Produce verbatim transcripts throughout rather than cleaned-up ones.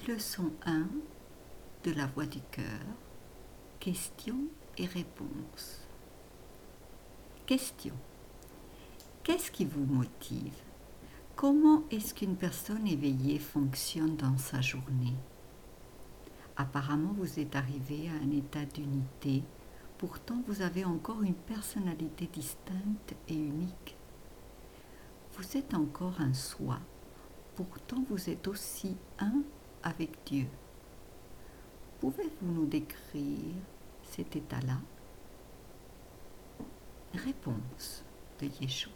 Leçon un de la voix du cœur. Questions et réponses. Question. Qu'est-ce qui vous motive? Comment est-ce qu'une personne éveillée fonctionne dans sa journée? Apparemment, vous êtes arrivé à un état d'unité. Pourtant, vous avez encore une personnalité distincte et unique. Vous êtes encore un soi. Pourtant, vous êtes aussi un avec Dieu. Pouvez-vous nous décrire cet état-là? Réponse de Yeshua.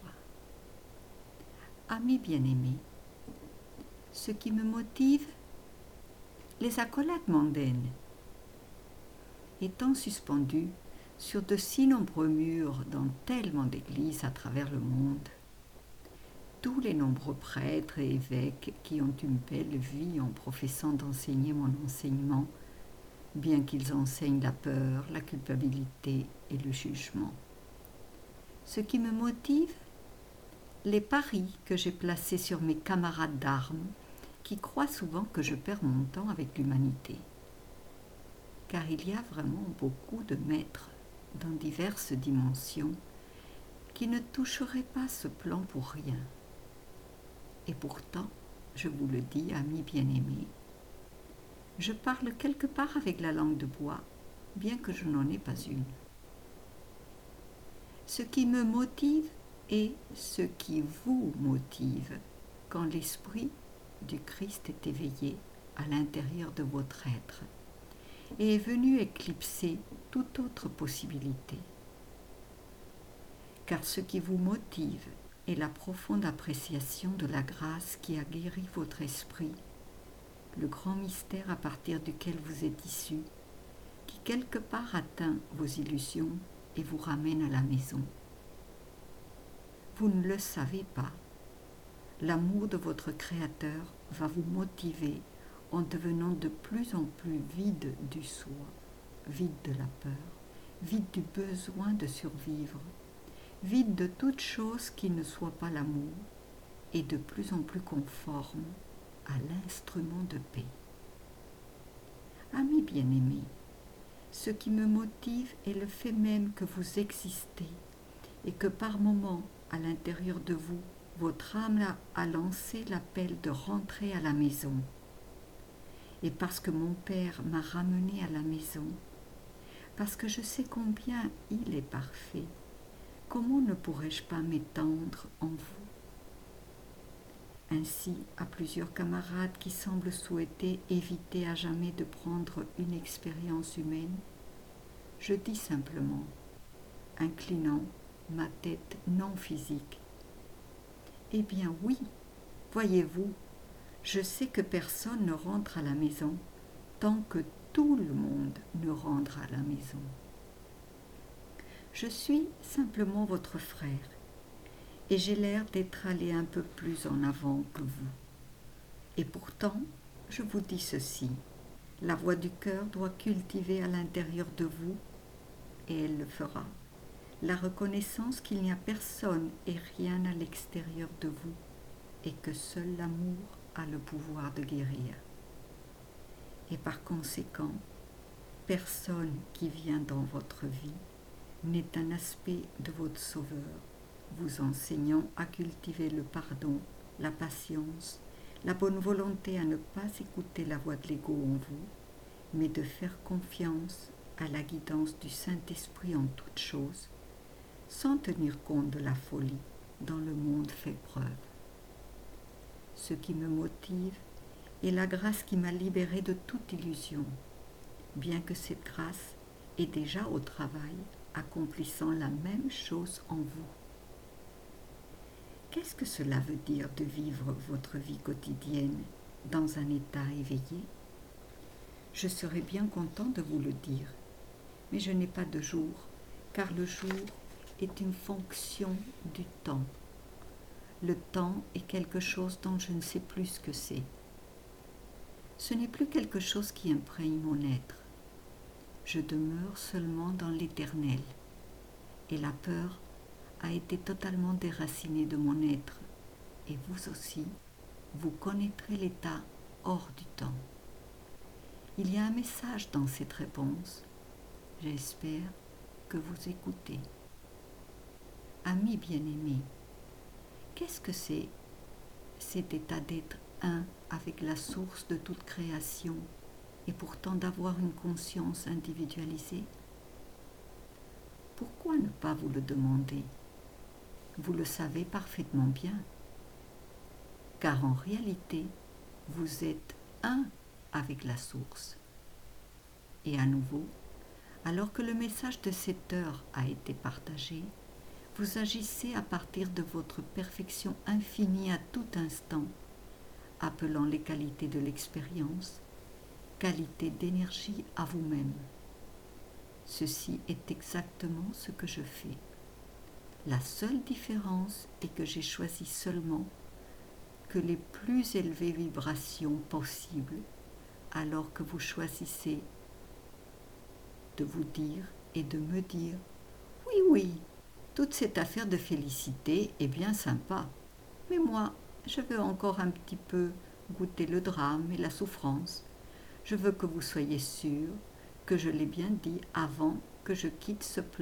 Amis bien-aimés, ce qui me motive, les accolades mondaines. Étant suspendues sur de si nombreux murs dans tellement d'églises à travers le monde, tous les nombreux prêtres et évêques qui ont une belle vie en professant d'enseigner mon enseignement, bien qu'ils enseignent la peur, la culpabilité et le jugement. Ce qui me motive, les paris que j'ai placés sur mes camarades d'armes qui croient souvent que je perds mon temps avec l'humanité. Car il y a vraiment beaucoup de maîtres dans diverses dimensions qui ne toucheraient pas ce plan pour rien. Et pourtant, je vous le dis, amis bien-aimés, je parle quelque part avec la langue de bois, bien que je n'en ai pas une. Ce qui me motive est ce qui vous motive quand l'esprit du Christ est éveillé à l'intérieur de votre être et est venu éclipser toute autre possibilité. Car ce qui vous motive est la profonde appréciation de la grâce qui a guéri votre esprit, le grand mystère à partir duquel vous êtes issu, qui quelque part atteint vos illusions et vous ramène à la maison. Vous ne le savez pas. L'amour de votre Créateur va vous motiver en devenant de plus en plus vide du soi, vide de la peur, vide du besoin de survivre, vide de toute chose qui ne soit pas l'amour et de plus en plus conforme à l'instrument de paix. Amis bien-aimés, ce qui me motive est le fait même que vous existez et que par moments, à l'intérieur de vous, votre âme a lancé l'appel de rentrer à la maison. Et parce que mon Père m'a ramené à la maison, parce que je sais combien il est parfait, comment ne pourrais-je pas m'étendre en vous? Ainsi, à plusieurs camarades qui semblent souhaiter éviter à jamais de prendre une expérience humaine, je dis simplement, inclinant ma tête non physique, eh bien oui, voyez-vous, je sais que personne ne rentre à la maison tant que tout le monde ne rentre à la maison. Je suis simplement votre frère et j'ai l'air d'être allé un peu plus en avant que vous. Et pourtant, je vous dis ceci, la voix du cœur doit cultiver à l'intérieur de vous, et elle le fera, la reconnaissance qu'il n'y a personne et rien à l'extérieur de vous, et que seul l'amour a le pouvoir de guérir. Et par conséquent, personne qui vient dans votre vie n'est un aspect de votre Sauveur, vous enseignant à cultiver le pardon, la patience, la bonne volonté à ne pas écouter la voix de l'ego en vous, mais de faire confiance à la guidance du Saint-Esprit en toutes choses, sans tenir compte de la folie dont le monde fait preuve. Ce qui me motive est la grâce qui m'a libérée de toute illusion, bien que cette grâce est déjà au travail, accomplissant la même chose en vous. Qu'est-ce que cela veut dire de vivre votre vie quotidienne dans un état éveillé? Je serais bien content de vous le dire, mais je n'ai pas de jour, car le jour est une fonction du temps. Le temps est quelque chose dont je ne sais plus ce que c'est. Ce n'est plus quelque chose qui imprègne mon être. Je demeure seulement dans l'éternel, et la peur a été totalement déracinée de mon être, et vous aussi, vous connaîtrez l'état hors du temps. Il y a un message dans cette réponse. J'espère que vous écoutez. Amis bien-aimés, qu'est-ce que c'est cet état d'être un avec la source de toute création et pourtant d'avoir une conscience individualisée? Pourquoi ne pas vous le demander? Vous le savez parfaitement bien. Car en réalité, vous êtes un avec la source. Et à nouveau, alors que le message de cette heure a été partagé, vous agissez à partir de votre perfection infinie à tout instant, appelant les qualités de l'expérience, qualité d'énergie à vous-même. Ceci est exactement ce que je fais. La seule différence est que j'ai choisi seulement que les plus élevées vibrations possibles, alors que vous choisissez de vous dire et de me dire « Oui, oui, toute cette affaire de félicité est bien sympa, mais moi, je veux encore un petit peu goûter le drame et la souffrance. Je veux que vous soyez sûr que je l'ai bien dit avant que je quitte ce plan. »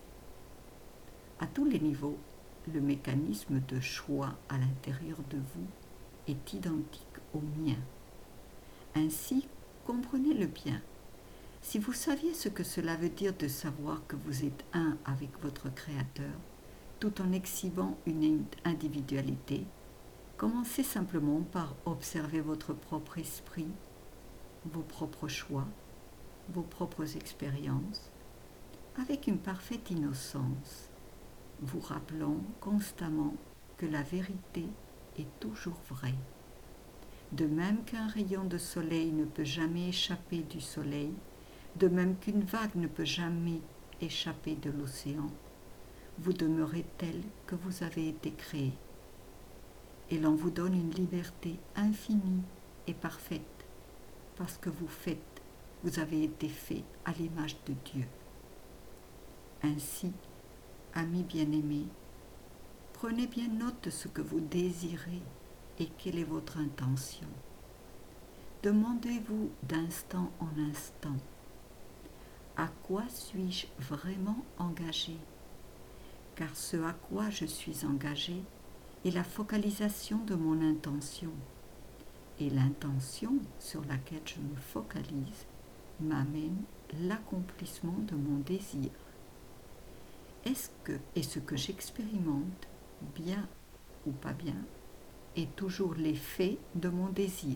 À tous les niveaux, le mécanisme de choix à l'intérieur de vous est identique au mien. Ainsi, comprenez-le bien. Si vous saviez ce que cela veut dire de savoir que vous êtes un avec votre Créateur, tout en exhibant une individualité, commencez simplement par observer votre propre esprit, vos propres choix, vos propres expériences, avec une parfaite innocence, vous rappelant constamment que la vérité est toujours vraie. De même qu'un rayon de soleil ne peut jamais échapper du soleil, de même qu'une vague ne peut jamais échapper de l'océan, vous demeurez tel que vous avez été créé. Et l'on vous donne une liberté infinie et parfaite, parce que vous faites, vous avez été fait à l'image de Dieu. Ainsi, amis bien-aimés, prenez bien note de ce que vous désirez et quelle est votre intention. Demandez-vous d'instant en instant, à quoi suis-je vraiment engagé? Car ce à quoi je suis engagé est la focalisation de mon intention. Et l'intention sur laquelle je me focalise m'amène l'accomplissement de mon désir. Est-ce que, et ce que j'expérimente, bien ou pas bien, est toujours l'effet de mon désir?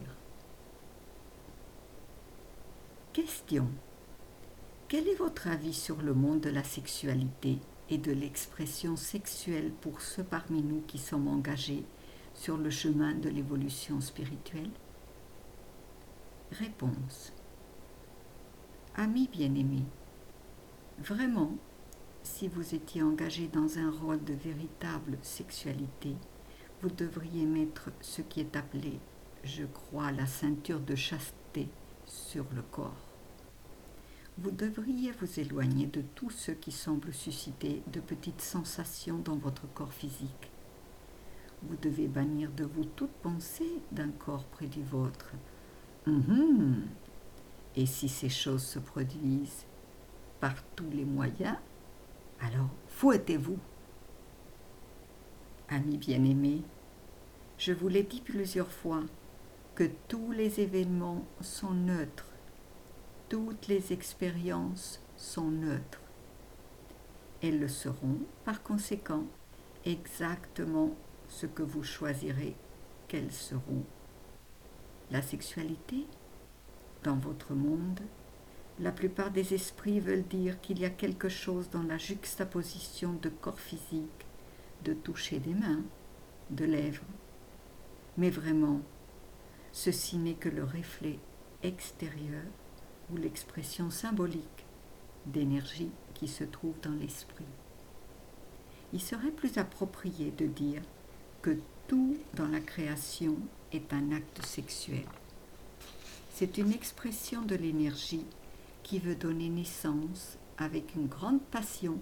Question. Quel est votre avis sur le monde de la sexualité et de l'expression sexuelle pour ceux parmi nous qui sommes engagés sur le chemin de l'évolution spirituelle? Réponse. Amis bien-aimés, vraiment, si vous étiez engagé dans un rôle de véritable sexualité, vous devriez mettre ce qui est appelé, je crois, la ceinture de chasteté sur le corps. Vous devriez vous éloigner de tout ce qui semble susciter de petites sensations dans votre corps physique. Vous devez bannir de vous toute pensée d'un corps près du vôtre. Mmh. Et si ces choses se produisent par tous les moyens, alors fouettez-vous. Amis bien-aimés, je vous l'ai dit plusieurs fois que tous les événements sont neutres. Toutes les expériences sont neutres. Elles le seront, par conséquent, exactement ce que vous choisirez qu'elles seront. La sexualité, dans votre monde, la plupart des esprits veulent dire qu'il y a quelque chose dans la juxtaposition de corps physique, de toucher des mains, de lèvres. Mais vraiment, ceci n'est que le reflet extérieur ou l'expression symbolique d'énergie qui se trouve dans l'esprit. Il serait plus approprié de dire que tout dans la création est un acte sexuel. C'est une expression de l'énergie qui veut donner naissance avec une grande passion,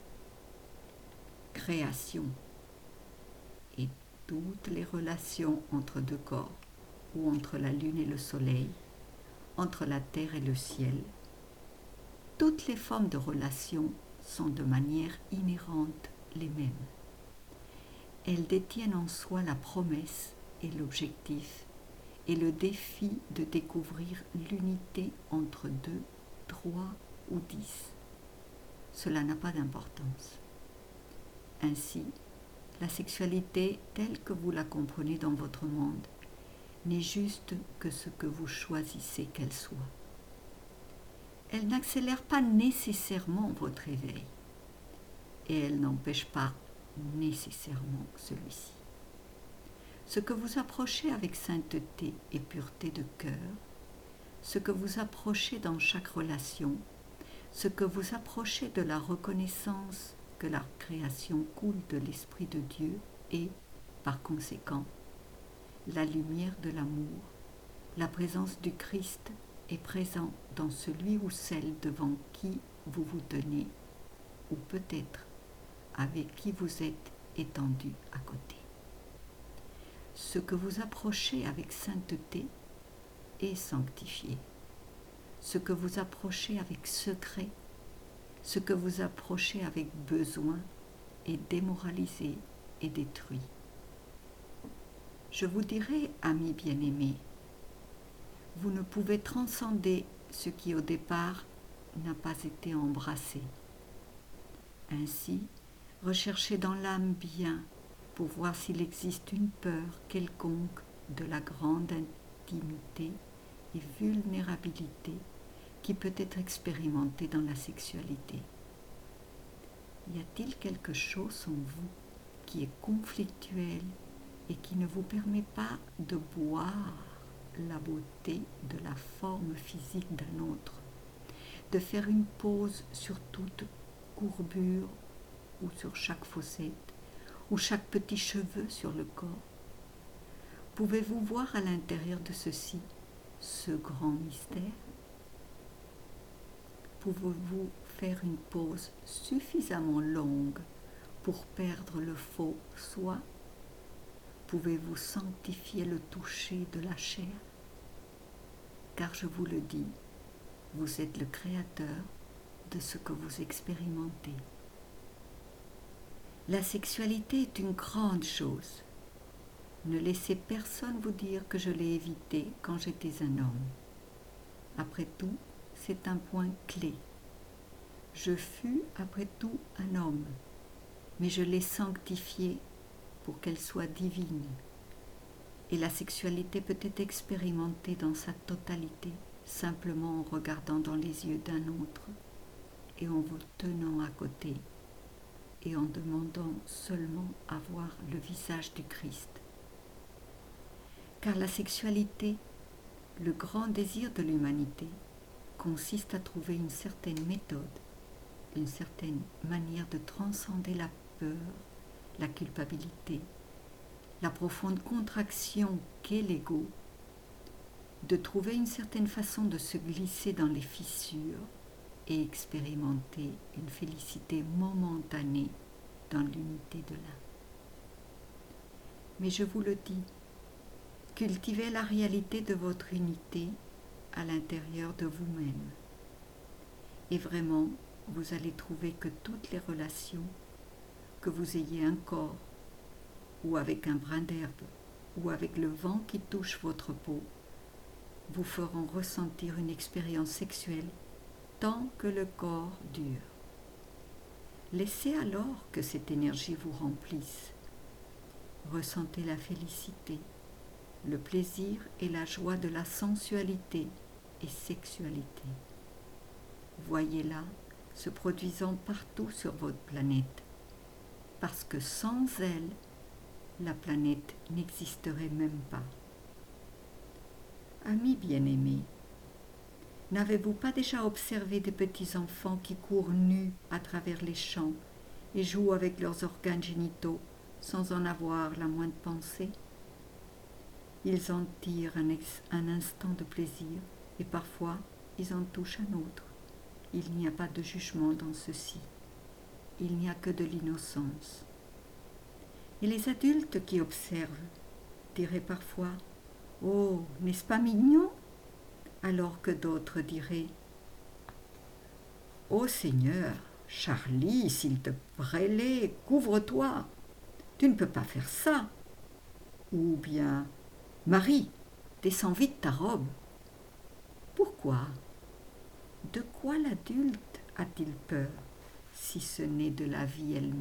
création. Et toutes les relations entre deux corps ou entre la lune et le soleil entre la terre et le ciel. Toutes les formes de relations sont de manière inhérente les mêmes. Elles détiennent en soi la promesse et l'objectif et le défi de découvrir l'unité entre deux, trois ou dix. Cela n'a pas d'importance. Ainsi, la sexualité telle que vous la comprenez dans votre monde n'est juste que ce que vous choisissez qu'elle soit. Elle n'accélère pas nécessairement votre éveil et elle n'empêche pas nécessairement celui-ci. Ce que vous approchez avec sainteté et pureté de cœur, ce que vous approchez dans chaque relation, ce que vous approchez de la reconnaissance que la création coule de l'Esprit de Dieu est, par conséquent, la lumière de l'amour, la présence du Christ est présent dans celui ou celle devant qui vous vous tenez, ou peut-être avec qui vous êtes étendu à côté. Ce que vous approchez avec sainteté est sanctifié. Ce que vous approchez avec secret, ce que vous approchez avec besoin est démoralisé et détruit. Je vous dirai, amis bien-aimés, vous ne pouvez transcender ce qui au départ n'a pas été embrassé. Ainsi, recherchez dans l'âme bien pour voir s'il existe une peur quelconque de la grande intimité et vulnérabilité qui peut être expérimentée dans la sexualité. Y a-t-il quelque chose en vous qui est conflictuel et qui ne vous permet pas de boire la beauté de la forme physique d'un autre, de faire une pause sur toute courbure ou sur chaque fossette, ou chaque petit cheveu sur le corps? Pouvez-vous voir à l'intérieur de ceci ce grand mystère? Pouvez-vous faire une pause suffisamment longue pour perdre le faux soi? Pouvez-vous sanctifier le toucher de la chair? Car je vous le dis, vous êtes le créateur de ce que vous expérimentez. La sexualité est une grande chose. Ne laissez personne vous dire que je l'ai évitée quand j'étais un homme. Après tout, c'est un point clé. Je fus, après tout, un homme, mais je l'ai sanctifiée pour qu'elle soit divine. Et la sexualité peut être expérimentée dans sa totalité, simplement en regardant dans les yeux d'un autre et en vous tenant à côté et en demandant seulement à voir le visage du Christ. Car la sexualité, le grand désir de l'humanité, consiste à trouver une certaine méthode, une certaine manière de transcender la peur, la culpabilité, la profonde contraction qu'est l'ego, de trouver une certaine façon de se glisser dans les fissures et expérimenter une félicité momentanée dans l'unité de l'un. Mais je vous le dis, cultivez la réalité de votre unité à l'intérieur de vous-même. Et vraiment, vous allez trouver que toutes les relations, que vous ayez un corps, ou avec un brin d'herbe, ou avec le vent qui touche votre peau, vous feront ressentir une expérience sexuelle tant que le corps dure. Laissez alors que cette énergie vous remplisse. Ressentez la félicité, le plaisir et la joie de la sensualité et sexualité. Voyez-la se produisant partout sur votre planète, parce que sans elle, la planète n'existerait même pas. Amis bien-aimés, n'avez-vous pas déjà observé des petits enfants qui courent nus à travers les champs et jouent avec leurs organes génitaux sans en avoir la moindre pensée? Ils en tirent un, ex- un instant de plaisir et parfois ils en touchent un autre. Il n'y a pas de jugement dans ceci. Il n'y a que de l'innocence. Et les adultes qui observent diraient parfois « Oh, n'est-ce pas mignon ?» alors que d'autres diraient « Ô Seigneur, Charlie, s'il te plaît, couvre-toi, tu ne peux pas faire ça !» Ou bien « Marie, descends vite ta robe !» Pourquoi ? De quoi l'adulte a-t-il peur, si ce n'est de la vie elle-même ?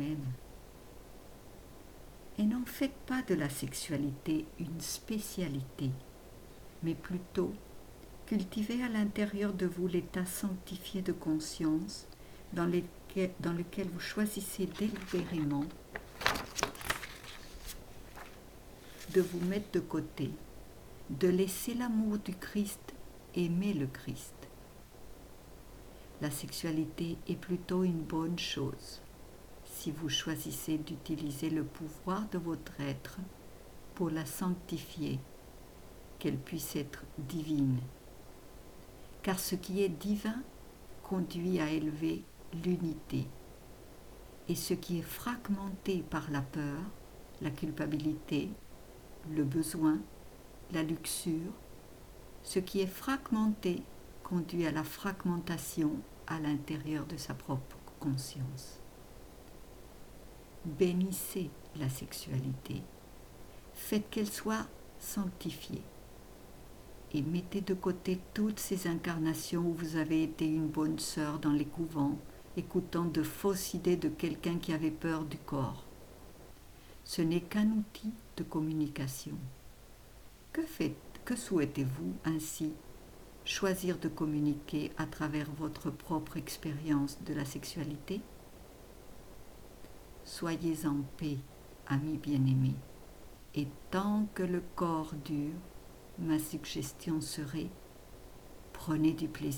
Et n'en faites pas de la sexualité une spécialité, mais plutôt cultivez à l'intérieur de vous l'état sanctifié de conscience dans, lesquels, dans lequel vous choisissez délibérément de vous mettre de côté, de laisser l'amour du Christ aimer le Christ. La sexualité est plutôt une bonne chose si vous choisissez d'utiliser le pouvoir de votre être pour la sanctifier, qu'elle puisse être divine. Car ce qui est divin conduit à élever l'unité. Et ce qui est fragmenté par la peur, la culpabilité, le besoin, la luxure, ce qui est fragmenté conduit à la fragmentation à l'intérieur de sa propre conscience. Bénissez la sexualité, faites qu'elle soit sanctifiée et mettez de côté toutes ces incarnations où vous avez été une bonne sœur dans les couvents, écoutant de fausses idées de quelqu'un qui avait peur du corps. Ce n'est qu'un outil de communication. Que faites, que souhaitez-vous ainsi choisir de communiquer à travers votre propre expérience de la sexualité ? Soyez en paix, amis bien-aimés, et tant que le corps dure, ma suggestion serait « prenez du plaisir ».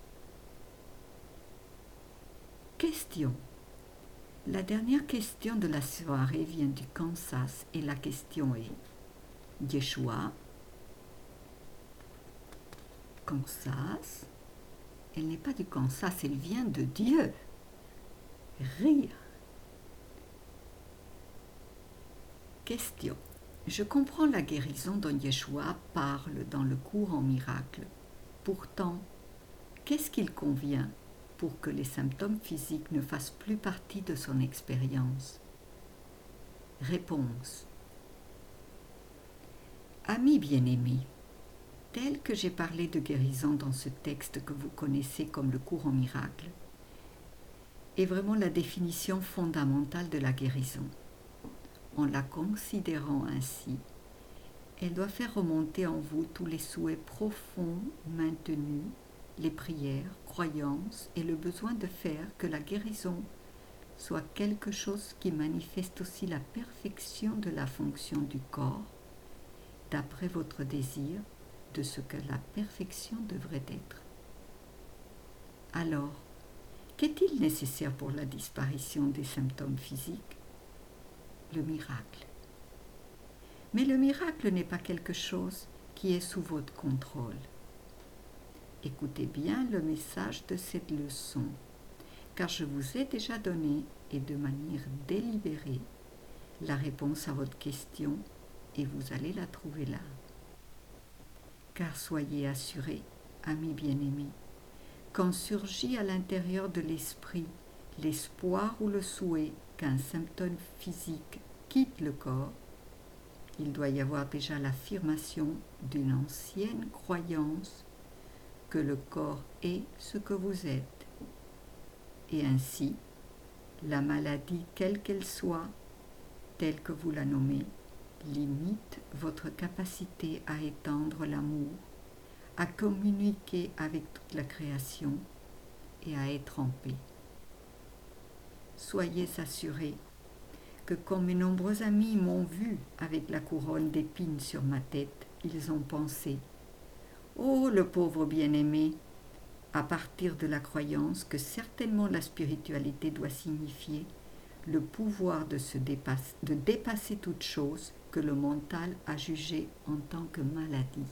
Question. La dernière question de la soirée vient du Kansas et la question est « Yeshua, Kansas, elle n'est pas du Kansas, elle vient de Dieu. Rire. Question. Je comprends la guérison dont Yeshua parle dans le cours en miracle. Pourtant, qu'est-ce qu'il convient pour que les symptômes physiques ne fassent plus partie de son expérience ? Réponse. Amis bien-aimés, tel que j'ai parlé de guérison dans ce texte que vous connaissez comme le cours en miracle, est vraiment la définition fondamentale de la guérison. En la considérant ainsi, elle doit faire remonter en vous tous les souhaits profonds maintenus, les prières, croyances et le besoin de faire que la guérison soit quelque chose qui manifeste aussi la perfection de la fonction du corps, d'après votre désir de ce que la perfection devrait être. Alors, qu'est-il nécessaire pour la disparition des symptômes physiques ? Le miracle. Mais le miracle n'est pas quelque chose qui est sous votre contrôle. Écoutez bien le message de cette leçon, car je vous ai déjà donné, et de manière délibérée, la réponse à votre question, et vous allez la trouver là. Car soyez assurés, amis bien-aimés, quand surgit à l'intérieur de l'esprit l'espoir ou le souhait qu'un symptôme physique quitte le corps, il doit y avoir déjà l'affirmation d'une ancienne croyance que le corps est ce que vous êtes. Et ainsi, la maladie, quelle qu'elle soit, telle que vous la nommez, limite votre capacité à étendre l'amour, à communiquer avec toute la création et à être en paix. Soyez assurés que comme mes nombreux amis m'ont vu avec la couronne d'épines sur ma tête, ils ont pensé « Oh, le pauvre bien-aimé !» à partir de la croyance que certainement la spiritualité doit signifier le pouvoir de, se dépasse, de dépasser toute chose que le mental a jugée en tant que maladie.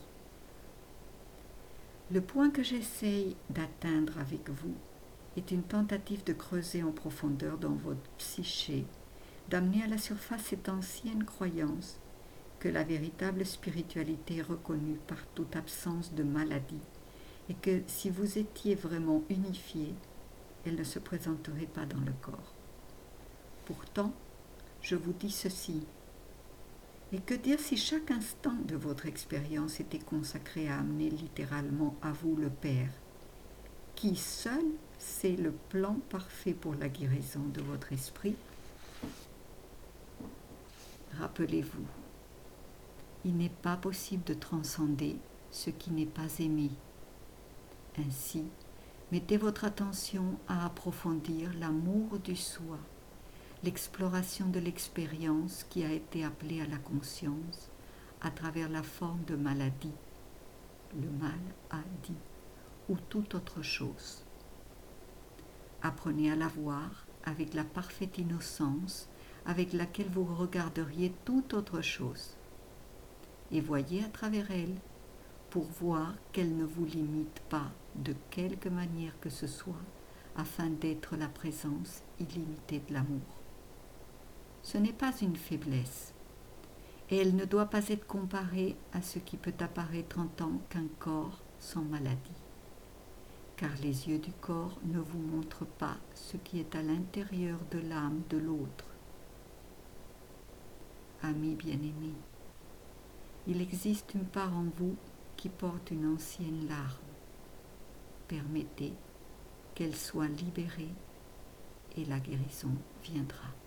Le point que j'essaye d'atteindre avec vous est une tentative de creuser en profondeur dans votre psyché, d'amener à la surface cette ancienne croyance que la véritable spiritualité est reconnue par toute absence de maladie et que si vous étiez vraiment unifié, elle ne se présenterait pas dans le corps. Pourtant, je vous dis ceci. Et que dire si chaque instant de votre expérience était consacré à amener littéralement à vous le Père, qui seul sait le plan parfait pour la guérison de votre esprit? Rappelez-vous, il n'est pas possible de transcender ce qui n'est pas aimé. Ainsi, mettez votre attention à approfondir l'amour du soi, l'exploration de l'expérience qui a été appelée à la conscience à travers la forme de maladie, le mal a dit, ou toute autre chose. Apprenez à la voir avec la parfaite innocence avec laquelle vous regarderiez toute autre chose, et voyez à travers elle pour voir qu'elle ne vous limite pas de quelque manière que ce soit afin d'être la présence illimitée de l'amour. Ce n'est pas une faiblesse, et elle ne doit pas être comparée à ce qui peut apparaître en tant qu'un corps sans maladie, car les yeux du corps ne vous montrent pas ce qui est à l'intérieur de l'âme de l'autre. Amis bien-aimés, il existe une part en vous qui porte une ancienne larme. Permettez qu'elle soit libérée et la guérison viendra.